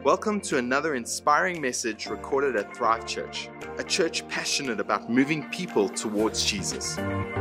Welcome to another inspiring message recorded at Thrive Church, a church passionate about moving people towards Jesus.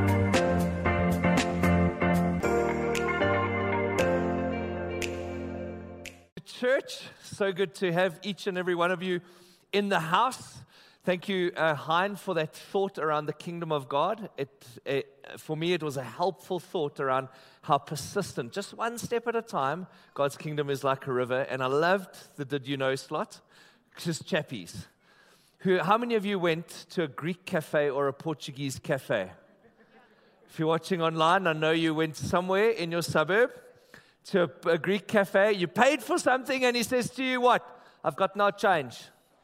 Church, so good to have each and every one of you in the house. Thank you, Hein, for that thought around the kingdom of God. For me, it was a helpful thought around how persistent, just one step at a time, God's kingdom is like a river. And I loved the did you know slot, just chappies. How many of you went to a Greek cafe or a Portuguese cafe? If you're watching online, I know you went somewhere in your suburb to a Greek cafe. You paid for something and he says to you, what? I've got no change.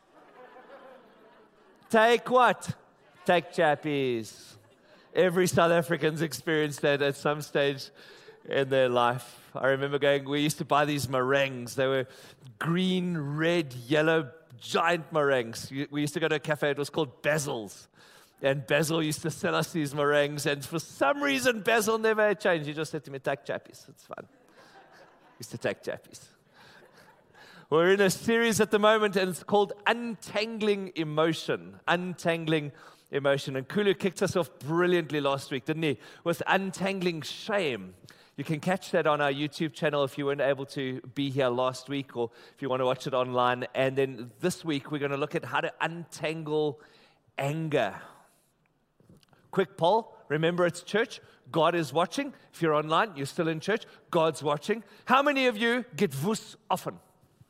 Take what? Take chappies. Every South African's experienced that at some stage in their life. I remember we used to buy these meringues. They were green, red, yellow, giant meringues. We used to go to a cafe, it was called Basil's. And Basil used to sell us these meringues. And for some reason, Basil never had changed. He just said to me, take chappies. It's fun. Used to take chappies. We're in a series at the moment, and it's called Untangling Emotion. Untangling Emotion. And Kulu kicked us off brilliantly last week, didn't he? With untangling shame. You can catch that on our YouTube channel if you weren't able to be here last week, or if you want to watch it online. And then this week, we're going to look at how to untangle anger. Quick poll. Remember, it's church. God is watching. If you're online, you're still in church. God's watching. How many of you get woes often?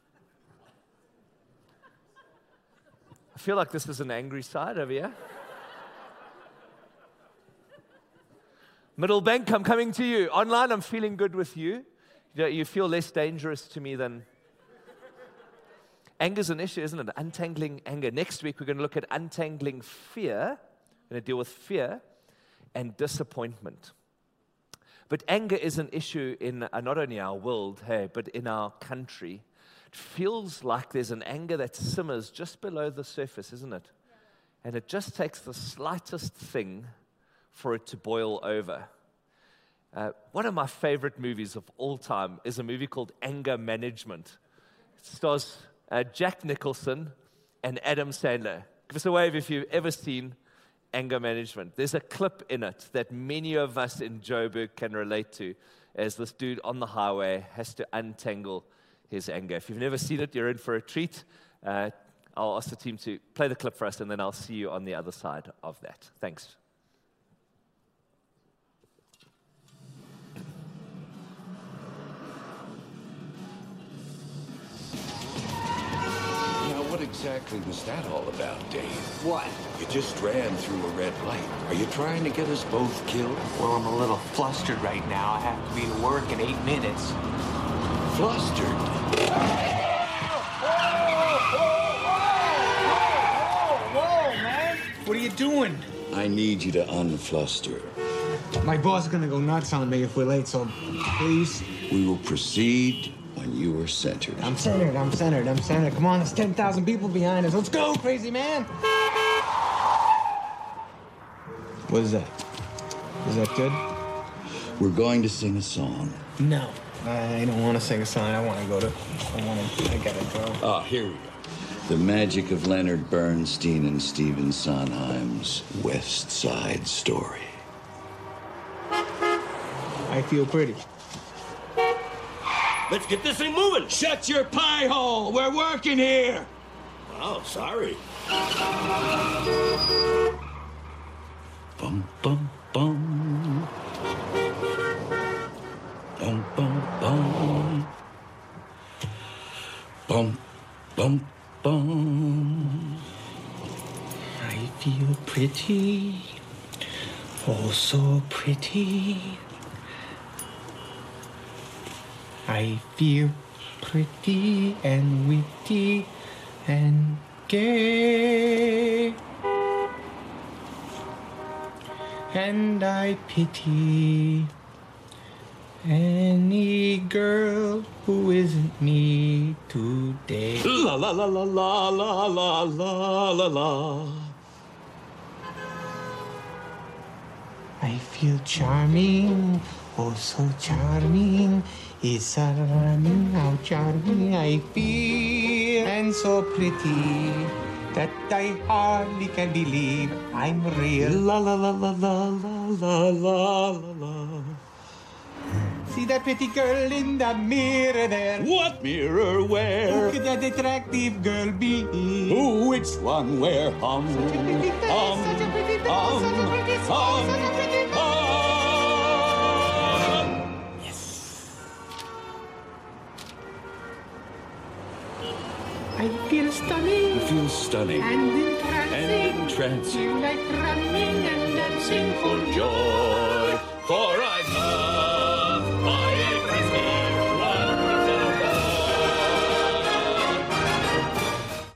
I feel like this is an angry side over here. Middle Bank, I'm coming to you. Online, I'm feeling good with you. You feel less dangerous to me than... Anger's an issue, isn't it? Untangling anger. Next week, we're going to look at untangling fear. We're going to deal with fear and disappointment. But anger is an issue in not only our world, but in our country. It feels like there's an anger that simmers just below the surface, isn't it? And it just takes the slightest thing for it to boil over. One of my favorite movies of all time is a movie called Anger Management. It stars Jack Nicholson and Adam Sandler. Give us a wave if you've ever seen Anger Management. There's a clip in it that many of us in Joburg can relate to, as this dude on the highway has to untangle his anger. If you've never seen it, you're in for a treat. I'll ask the team to play the clip for us, and then I'll see you on the other side of that. Thanks. What exactly was that all about, Dave? What? You just ran through a red light. Are you trying to get us both killed? Well, I'm a little flustered right now. I have to be to work in 8 minutes. Flustered? Whoa, man! What are you doing? I need you to unfluster. My boss is gonna go nuts on me if we're late, so please. We will proceed when you are centered. I'm centered. Come on, there's 10,000 people behind us. Let's go, crazy man! What is that? Is that good? We're going to sing a song. No. I don't want to sing a song. I gotta go. Ah, here we go. The magic of Leonard Bernstein and Stephen Sondheim's West Side Story. I feel pretty. Let's get this thing moving. Shut your pie hole! We're working here! Oh, sorry. Bum, bum, bum. Bum, bum, bum. Bum, bum, bum. I feel pretty. Oh, so pretty. I feel pretty and witty and gay. And I pity any girl who isn't me today. La la la la la la la la la la. I feel feel charming, oh so charming. It's charming, how charming I feel. And so pretty that I hardly can believe I'm real. La la la la la la la la la. See that pretty girl in the mirror there? What mirror Who where? could that attractive girl be? Who, which one, where? Such a pretty face, such a pretty face, such a pretty smile, such a pretty I feel stunning You feel stunning and entrancing. Feel like running and dancing for joy. Joy, for I love my Christmas wonderful.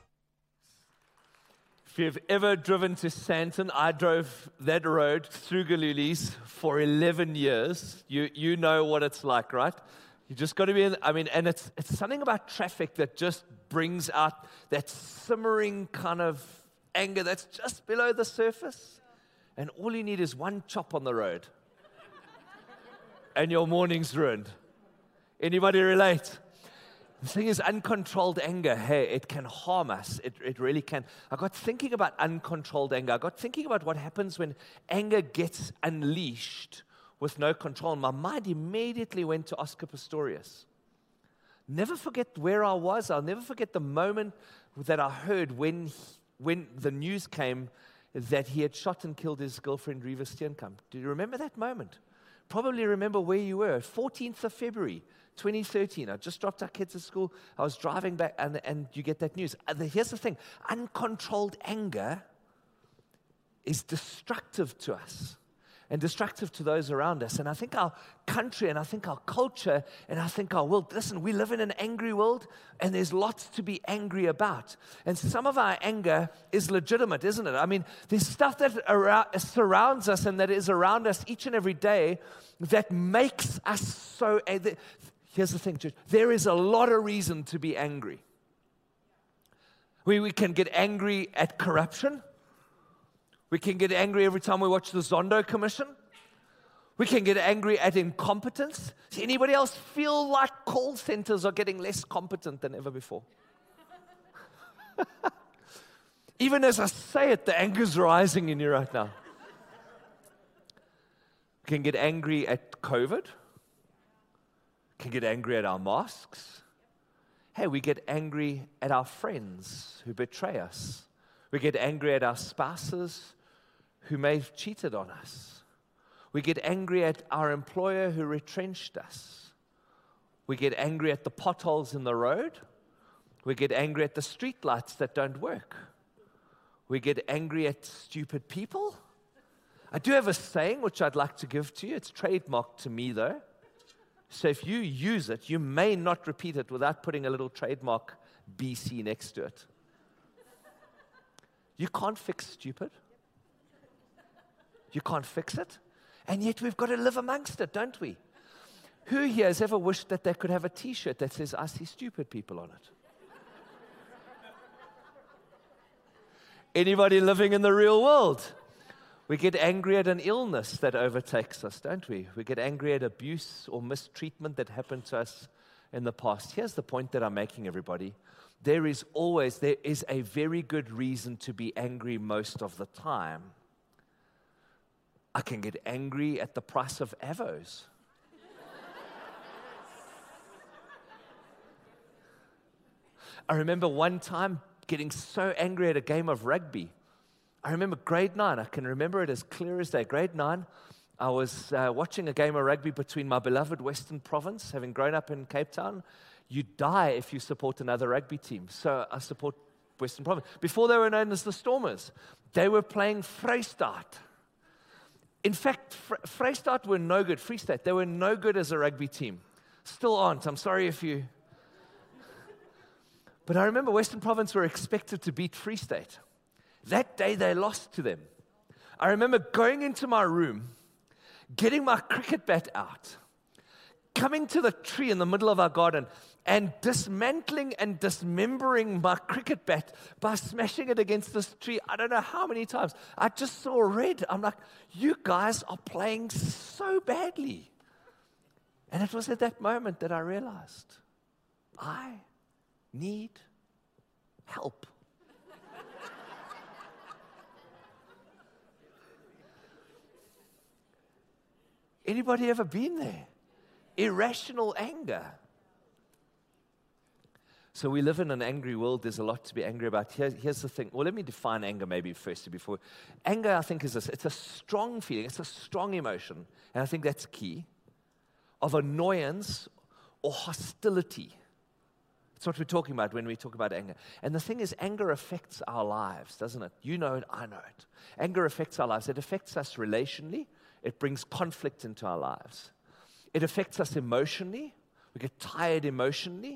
If you've ever driven to Santon, I drove that road through Galulis for 11 years. You know what it's like, right? You just got to be in, and it's something about traffic that just brings out that simmering kind of anger that's just below the surface. And all you need is one chop on the road. And your morning's ruined. Anybody relate? The thing is, uncontrolled anger, hey, it can harm us. It really can. I got thinking about uncontrolled anger. I got thinking about what happens when anger gets unleashed with no control. And my mind immediately went to Oscar Pistorius. Never forget where I was. I'll never forget the moment that I heard when the news came that he had shot and killed his girlfriend, Reva Steenkamp. Do you remember that moment? Probably remember where you were. 14th of February, 2013. I just dropped our kids at school. I was driving back, and you get that news. Here's the thing. Uncontrolled anger is destructive to us and destructive to those around us. And I think our country, and I think our culture, and I think our world, listen, we live in an angry world, and there's lots to be angry about. And some of our anger is legitimate, isn't it? There's stuff that surrounds us and that is around us each and every day that makes us so... Here's the thing, church. There is a lot of reason to be angry. We can get angry at corruption. We can get angry every time we watch the Zondo Commission. We can get angry at incompetence. Does anybody else feel like call centers are getting less competent than ever before? Even as I say it, the anger's rising in you right now. We can get angry at COVID. We can get angry at our masks. Hey, we get angry at our friends who betray us. We get angry at our spouses who may have cheated on us. We get angry at our employer who retrenched us. We get angry at the potholes in the road. We get angry at the streetlights that don't work. We get angry at stupid people. I do have a saying which I'd like to give to you. It's trademarked to me, though. So if you use it, you may not repeat it without putting a little trademark BC next to it. You can't fix stupid. You can't fix it. And yet we've got to live amongst it, don't we? Who here has ever wished that they could have a T-shirt that says, I see stupid people on it? Anybody living in the real world? We get angry at an illness that overtakes us, don't we? We get angry at abuse or mistreatment that happened to us in the past. Here's the point that I'm making, everybody. There is a very good reason to be angry most of the time. I can get angry at the price of avos. I remember one time getting so angry at a game of rugby. I remember grade 9. I can remember it as clear as day. Grade 9, I was watching a game of rugby between my beloved Western Province, having grown up in Cape Town. You die if you support another rugby team. So I support Western Province. Before they were known as the Stormers, they were playing Vrystaat. In fact, Vrystaat were no good. Free State, they were no good as a rugby team. Still aren't. I'm sorry if you... But I remember Western Province were expected to beat Free State. That day they lost to them. I remember going into my room, getting my cricket bat out, coming to the tree in the middle of our garden, and dismantling and dismembering my cricket bat by smashing it against this tree. I don't know how many times. I just saw red. I'm like, you guys are playing so badly. And it was at that moment that I realized, I need help. Anybody ever been there? Irrational anger. So we live in an angry world. There's a lot to be angry about. Here's the thing. Well, let me define anger maybe first before. Anger, I think, it's a strong feeling. It's a strong emotion. And I think that's key. Of annoyance or hostility. That's what we're talking about when we talk about anger. And the thing is, anger affects our lives, doesn't it? You know it, I know it. Anger affects our lives. It affects us relationally. It brings conflict into our lives. It affects us emotionally. We get tired emotionally.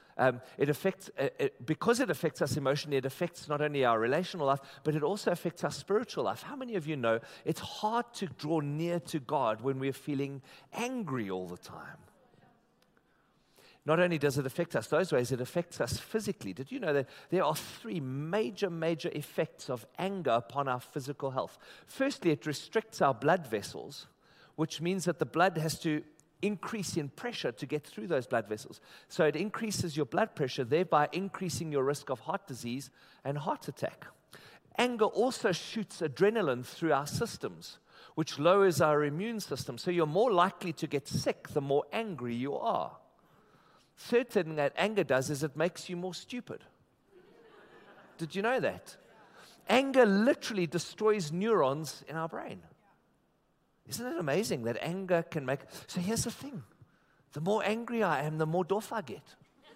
Because it affects us emotionally, it affects not only our relational life, but it also affects our spiritual life. How many of you know it's hard to draw near to God when we're feeling angry all the time? Not only does it affect us those ways, it affects us physically. Did you know that there are 3 major effects of anger upon our physical health? Firstly, it restricts our blood vessels, which means that the blood has to increase in pressure to get through those blood vessels. So it increases your blood pressure, thereby increasing your risk of heart disease and heart attack. Anger also shoots adrenaline through our systems, which lowers our immune system. So you're more likely to get sick the more angry you are. Third thing that anger does is it makes you more stupid. Did you know that? Anger literally destroys neurons in our brain. Isn't it amazing that anger can make... So here's the thing. The more angry I am, the more doff I get.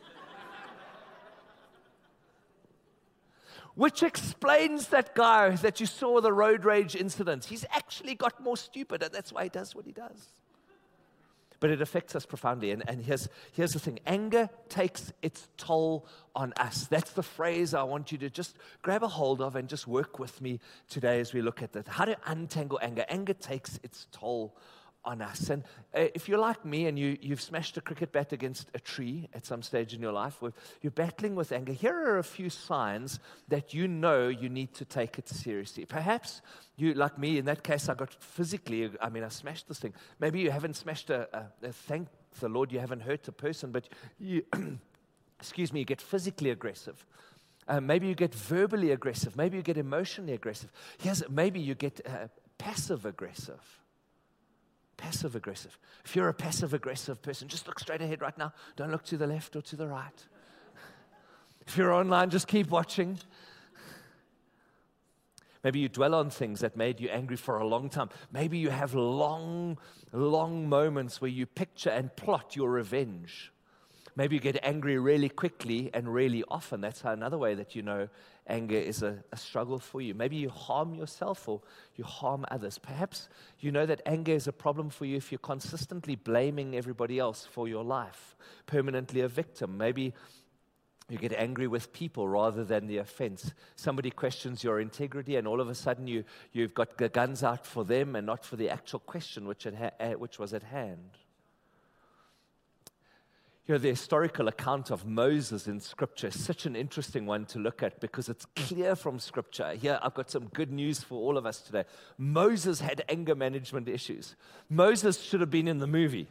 Which explains that guy that you saw the road rage incident. He's actually got more stupid, and that's why he does what he does. But it affects us profoundly. And here's the thing. Anger takes its toll on us. That's the phrase I want you to just grab a hold of and just work with me today as we look at that. How to untangle anger. Anger takes its toll on us. And if you're like me and you've smashed a cricket bat against a tree at some stage in your life, where you're battling with anger, here are a few signs that you know you need to take it seriously. Perhaps you, like me, in that case, I smashed this thing. Maybe you haven't smashed thank the Lord you haven't hurt a person, but you, you get physically aggressive. Maybe you get verbally aggressive. Maybe you get emotionally aggressive. Maybe you get passive-aggressive. Passive-aggressive. If you're a passive-aggressive person, just look straight ahead right now. Don't look to the left or to the right. If you're online, just keep watching. Maybe you dwell on things that made you angry for a long time. Maybe you have long moments where you picture and plot your revenge. Maybe you get angry really quickly and really often. That's another way that you know anger is a struggle for you. Maybe you harm yourself or you harm others. Perhaps you know that anger is a problem for you if you're consistently blaming everybody else for your life, permanently a victim. Maybe you get angry with people rather than the offense. Somebody questions your integrity, and all of a sudden you've got the guns out for them and not for the actual question which was at hand. You know, the historical account of Moses in Scripture is such an interesting one to look at because it's clear from Scripture. Here, I've got some good news for all of us today. Moses had anger management issues. Moses should have been in the movie.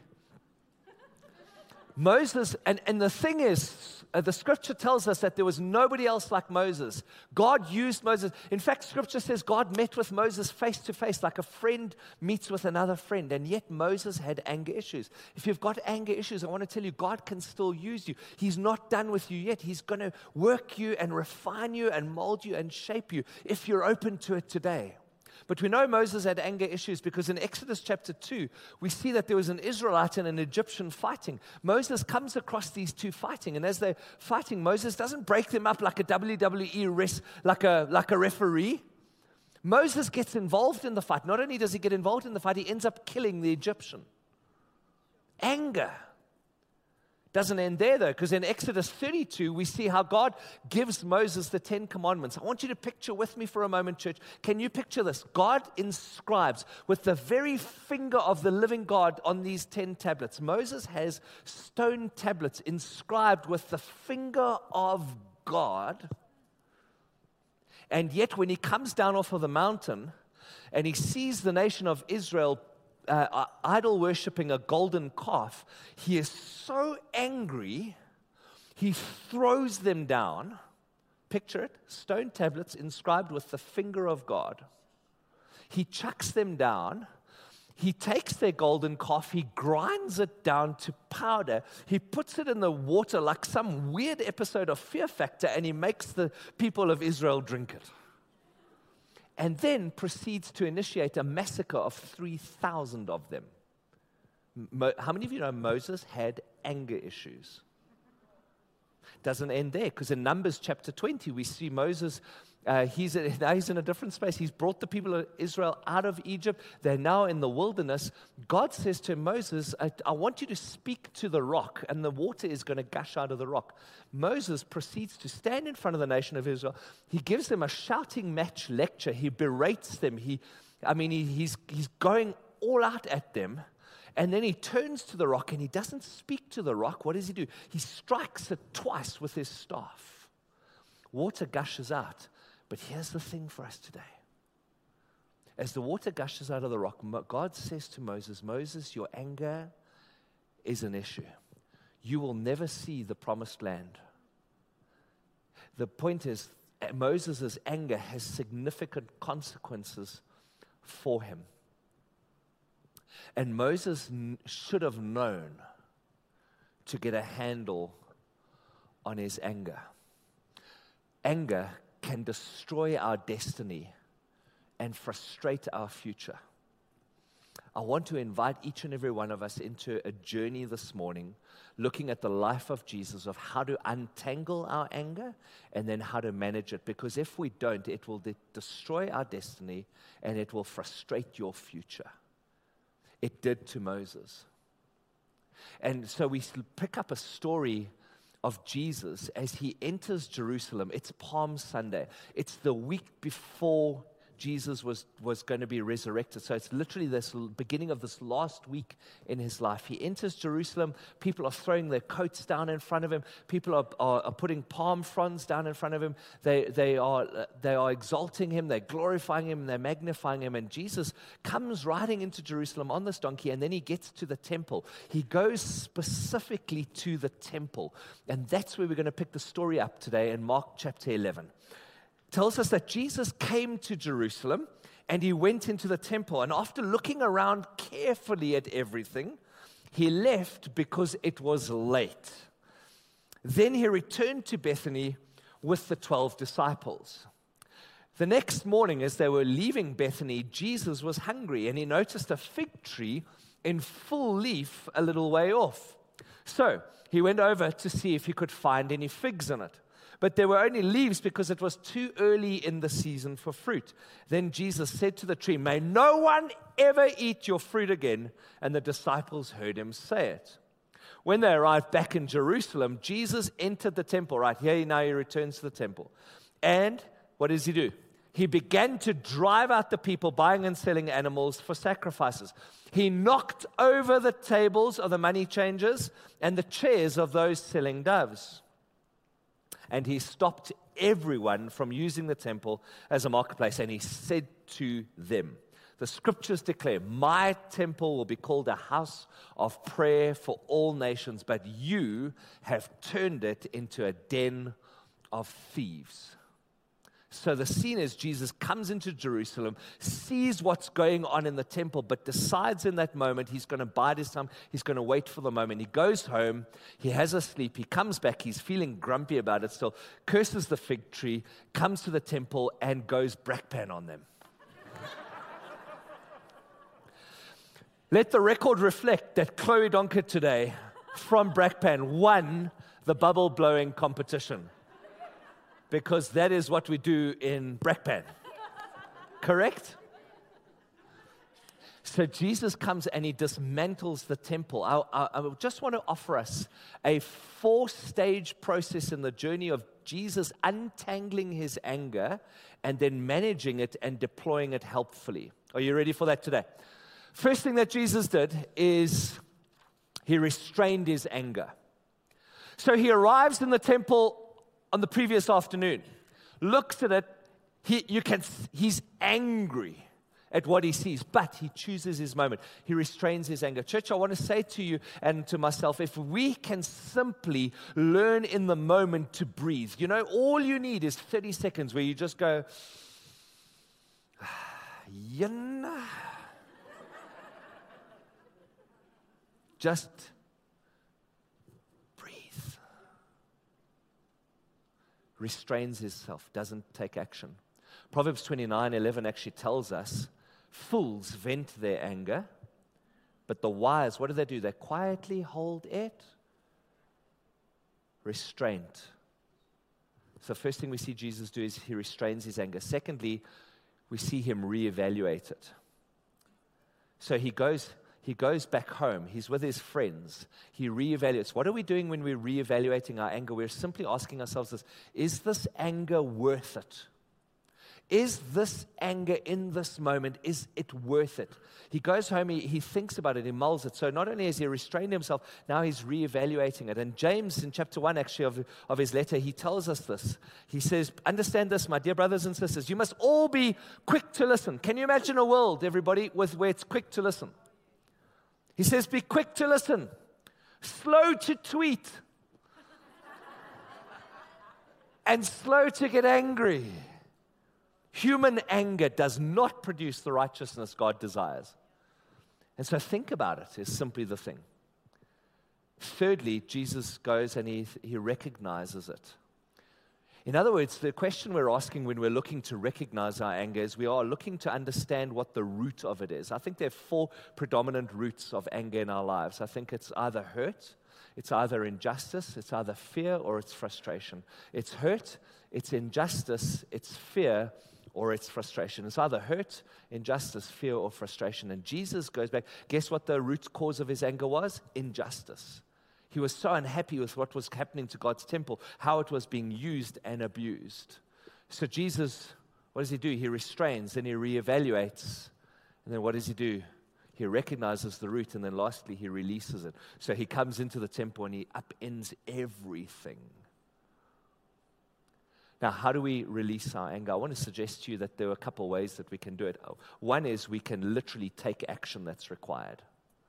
Moses, and the thing is, the Scripture tells us that there was nobody else like Moses. God used Moses. In fact, Scripture says God met with Moses face to face like a friend meets with another friend. And yet Moses had anger issues. If you've got anger issues, I want to tell you, God can still use you. He's not done with you yet. He's going to work you and refine you and mold you and shape you if you're open to it today. But we know Moses had anger issues because in Exodus chapter 2, we see that there was an Israelite and an Egyptian fighting. Moses comes across these two fighting, and as they're fighting, Moses doesn't break them up like a WWE like a referee. Moses gets involved in the fight. Not only does he get involved in the fight, he ends up killing the Egyptian. Anger Doesn't end there, though, because in Exodus 32, we see how God gives Moses the 10 Commandments. I want you to picture with me for a moment, church. Can you picture this? God inscribes with the very finger of the living God on these 10 tablets. Moses has stone tablets inscribed with the finger of God. And yet, when he comes down off of the mountain and he sees the nation of Israel idol worshipping a golden calf, he is so angry, he throws them down. Picture it, stone tablets inscribed with the finger of God. He chucks them down. He takes their golden calf, he grinds it down to powder. He puts it in the water like some weird episode of Fear Factor, and he makes the people of Israel drink it. And then proceeds to initiate a massacre of 3,000 of them. How many of you know Moses had anger issues? Doesn't end there, because in Numbers chapter 20, we see Moses, he's in a different space. He's brought the people of Israel out of Egypt. They're now in the wilderness. God says to Moses, I want you to speak to the rock, and the water is going to gush out of the rock. Moses proceeds to stand in front of the nation of Israel. He gives them a shouting match lecture. He berates them. He's going all out at them. And then he turns to the rock, and he doesn't speak to the rock. What does he do? He strikes it twice with his staff. Water gushes out. But here's the thing for us today. As the water gushes out of the rock, God says to Moses, Moses, your anger is an issue. You will never see the promised land. The point is, Moses' anger has significant consequences for him. And Moses should have known to get a handle on his anger. Anger can destroy our destiny and frustrate our future. I want to invite each and every one of us into a journey this morning, looking at the life of Jesus, of how to untangle our anger and then how to manage it. Because if we don't, it will destroy our destiny and it will frustrate your future. It did to Moses. And so we pick up a story of Jesus as he enters Jerusalem. It's Palm Sunday. It's the week before Jesus was going to be resurrected. So it's literally this beginning of this last week in his life. He enters Jerusalem. People are throwing their coats down in front of him. People are putting palm fronds down in front of him. They are exalting him. They're glorifying him. They're magnifying him. And Jesus comes riding into Jerusalem on this donkey, and then he gets to the temple. He goes specifically to the temple. And that's where we're going to pick the story up today in Mark chapter 11. Tells us that Jesus came to Jerusalem and he went into the temple. And after looking around carefully at everything, he left because it was late. Then he returned to Bethany with the 12 disciples. The next morning, as they were leaving Bethany, Jesus was hungry and he noticed a fig tree in full leaf a little way off. So he went over to see if he could find any figs in it. But there were only leaves because it was too early in the season for fruit. Then Jesus said to the tree, "May no one ever eat your fruit again." And the disciples heard him say it. When they arrived back in Jerusalem, Jesus entered the temple. Right here now he returns to the temple. And what does he do? He began to drive out the people buying and selling animals for sacrifices. He knocked over the tables of the money changers and the chairs of those selling doves. And he stopped everyone from using the temple as a marketplace. And he said to them, the scriptures declare, "My temple will be called a house of prayer for all nations, but you have turned it into a den of thieves." So the scene is Jesus comes into Jerusalem, sees what's going on in the temple, but decides in that moment he's going to bide his time. He's going to wait for the moment. He goes home. He has a sleep. He comes back. He's feeling grumpy about it still. Curses the fig tree, comes to the temple, and goes Brakpan on them. Let the record reflect that Chloe Donker today from Brakpan won the bubble blowing competition. Because that is what we do in Brakpan. Correct? So Jesus comes and he dismantles the temple. I just want to offer us a 4-stage process in the journey of Jesus untangling his anger and then managing it and deploying it helpfully. Are you ready for that today? First thing that Jesus did is he restrained his anger. So he arrives in the temple on the previous afternoon, looks at it, he's angry at what he sees, but he chooses his moment. He restrains his anger. Church, I want to say to you and to myself, if we can simply learn in the moment to breathe, all you need is 30 seconds where you just go, just breathe. Restrains himself, doesn't take action. Proverbs 29:11 actually tells us, fools vent their anger, but the wise, what do? They quietly hold it. Restraint. So first thing we see Jesus do is he restrains his anger. Secondly, we see him reevaluate it. So he goes back home. He's with his friends. He reevaluates. What are we doing when we're reevaluating our anger? We're simply asking ourselves this, is this anger worth it? Is this anger in this moment, is it worth it? He goes home, he thinks about it, he mulls it. So not only has he restrained himself, now he's reevaluating it. And James, in chapter 1 actually of his letter, he tells us this. He says, understand this, my dear brothers and sisters, you must all be quick to listen. Can you imagine a world, everybody, where it's quick to listen? He says, be quick to listen, slow to tweet, and slow to get angry. Human anger does not produce the righteousness God desires. And so think about it is simply the thing. Thirdly, Jesus goes and he recognizes it. In other words, the question we're asking when we're looking to recognize our anger is we are looking to understand what the root of it is. I think there are 4 predominant roots of anger in our lives. I think it's either hurt, it's either injustice, it's either fear, or it's frustration. It's hurt, it's injustice, it's fear, or it's frustration. It's either hurt, injustice, fear, or frustration. And Jesus goes back. Guess what the root cause of his anger was? Injustice. He was so unhappy with what was happening to God's temple, how it was being used and abused. So Jesus, what does he do? He restrains, then he reevaluates. And then what does he do? He recognizes the root, and then lastly, he releases it. So he comes into the temple and he upends everything. Now, how do we release our anger? I want to suggest to you that there are a couple ways that we can do it. One is we can literally take action that's required.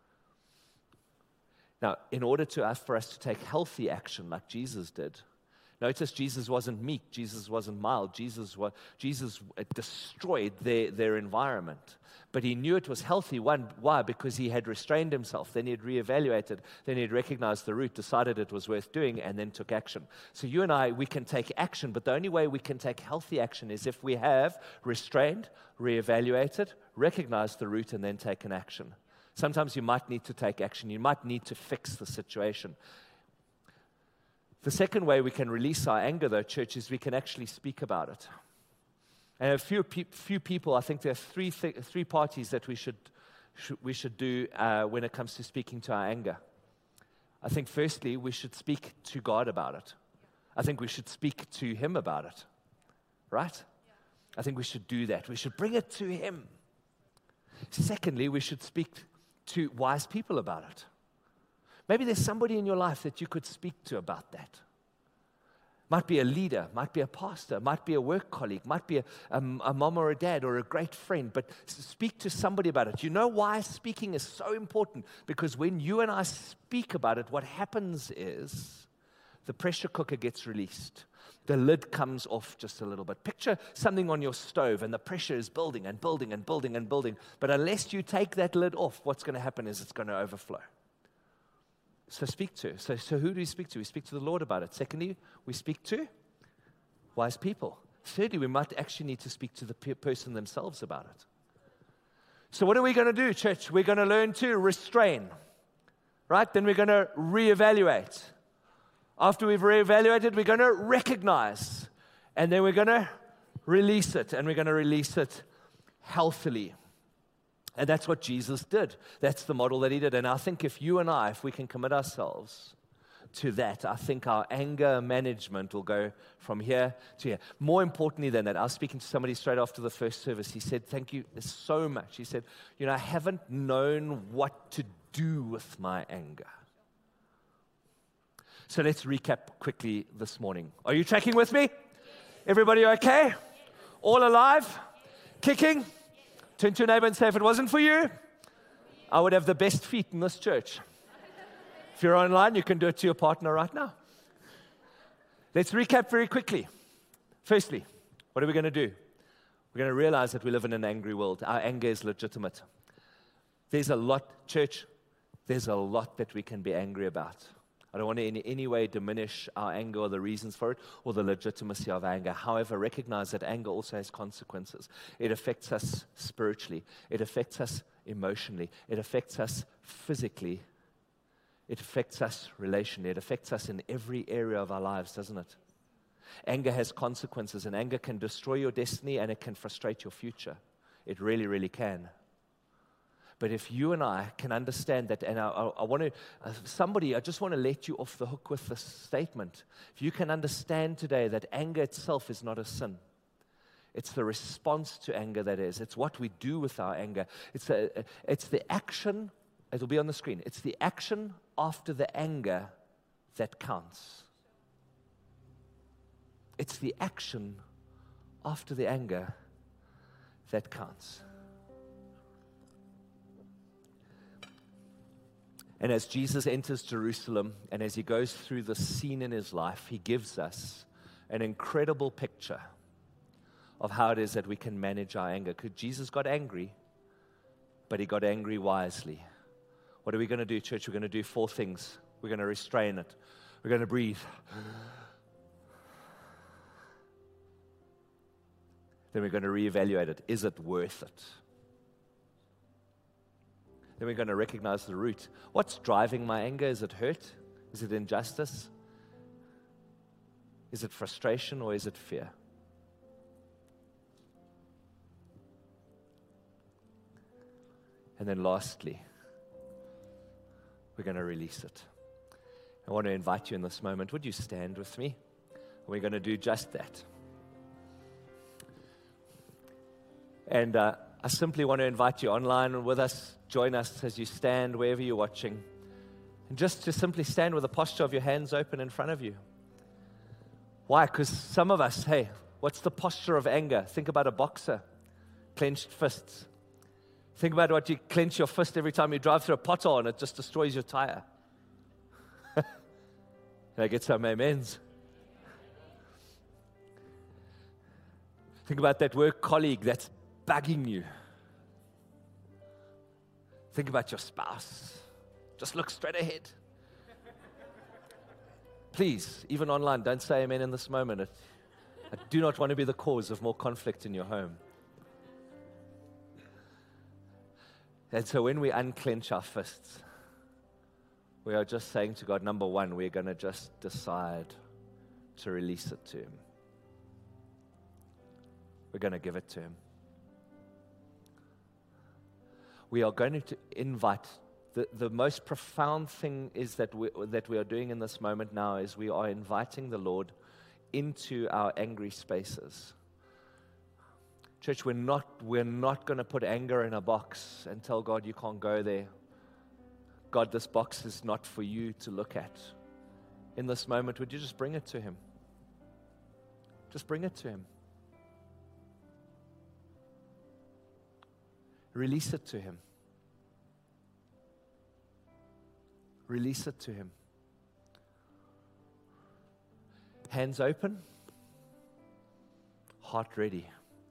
Now, in order for us to take healthy action like Jesus did, notice Jesus wasn't meek, Jesus wasn't mild, Jesus destroyed their environment. But he knew it was healthy. Why? Because he had restrained himself. Then he'd reevaluated. Then he'd recognized the root, decided it was worth doing, and then took action. So you and I, we can take action, but the only way we can take healthy action is if we have restrained, reevaluated, recognized the root, and then taken action. Sometimes you might need to take action. You might need to fix the situation. The second way we can release our anger, though, church, is we can actually speak about it. And a few people, I think there are three parties that we should do when it comes to speaking to our anger. I think firstly, we should speak to God about it. I think we should speak to Him about it. Right? I think we should do that. We should bring it to Him. Secondly, we should speak to wise people about it. Maybe there's somebody in your life that you could speak to about that. Might be a leader, might be a pastor, might be a work colleague, might be a mom or a dad or a great friend, but speak to somebody about it. You know why speaking is so important? Because when you and I speak about it, what happens is the pressure cooker gets released. The lid comes off just a little bit. Picture something on your stove and the pressure is building and building and building and building. But unless you take that lid off, what's going to happen is it's going to overflow. So speak to. So who do we speak to? We speak to the Lord about it. Secondly, we speak to wise people. Thirdly, we might actually need to speak to the person themselves about it. So what are we going to do, church? We're going to learn to restrain. Right? Then we're going to reevaluate. After we've reevaluated, we're going to recognize. And then we're going to release it. And we're going to release it healthily. And that's what Jesus did. That's the model that he did. And I think if you and I, if we can commit ourselves to that, I think our anger management will go from here to here. More importantly than that, I was speaking to somebody straight after the first service. He said, thank you so much. He said, I haven't known what to do with my anger. So let's recap quickly this morning. Are you tracking with me? Everybody okay? All alive? Kicking? Turn to your neighbor and say, if it wasn't for you, I would have the best feet in this church. If you're online, you can do it to your partner right now. Let's recap very quickly. Firstly, what are we going to do? We're going to realize that we live in an angry world. Our anger is legitimate. There's a lot, church, there's a lot that we can be angry about. I don't want to in any way diminish our anger or the reasons for it or the legitimacy of anger. However, recognize that anger also has consequences. It affects us spiritually. It affects us emotionally. It affects us physically. It affects us relationally. It affects us in every area of our lives, doesn't it? Anger has consequences, and anger can destroy your destiny, and it can frustrate your future. It really, really can. But if you and I can understand that, and I just want to let you off the hook with this statement. If you can understand today that anger itself is not a sin. It's the response to anger that is. It's what we do with our anger. It's the action. It'll be on the screen. It's the action after the anger that counts. It's the action after the anger that counts. And as Jesus enters Jerusalem and as he goes through the scene in his life, he gives us an incredible picture of how it is that we can manage our anger. Because Jesus got angry, but he got angry wisely. What are we going to do, church? We're going to do 4 things. We're going to restrain it. We're going to breathe. Then we're going to reevaluate it. Is it worth it? Then we're going to recognize the root. What's driving my anger? Is it hurt? Is it injustice? Is it frustration or is it fear? And then lastly, we're going to release it. I want to invite you in this moment. Would you stand with me? We're going to do just that. And I simply want to invite you online with us. Join us as you stand wherever you're watching. And just to simply stand with the posture of your hands open in front of you. Why? Because some of us, hey, what's the posture of anger? Think about a boxer, clenched fists. Think about what you clench your fist every time you drive through a pothole and it just destroys your tire. Can I get some amens? Think about that work colleague that's bugging you. Think about your spouse. Just look straight ahead. Please, even online, don't say amen in this moment. I do not want to be the cause of more conflict in your home. And so when we unclench our fists, we are just saying to God, number one, we're going to just decide to release it to Him. We're going to give it to Him. We are going to invite, the most profound thing is that we are doing in this moment now is we are inviting the Lord into our angry spaces. Church, we're not going to put anger in a box and tell God you can't go there. God, this box is not for you to look at. In this moment, would you just bring it to Him? Just bring it to Him. Release it to Him. Release it to Him. Hands open, heart ready.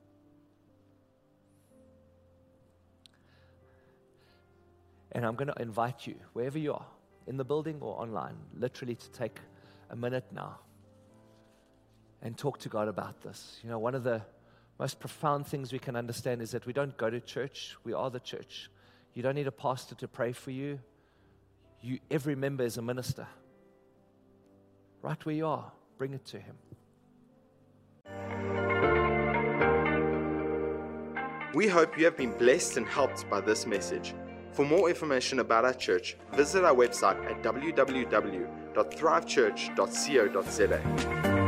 And I'm going to invite you, wherever you are, in the building or online, literally to take a minute now and talk to God about this. You know, one of the most profound things we can understand is that we don't go to church, we are the church. You don't need a pastor to pray for you. Every member is a minister. Right where you are, bring it to Him. We hope you have been blessed and helped by this message. For more information about our church, visit our website at www.thrivechurch.co.za.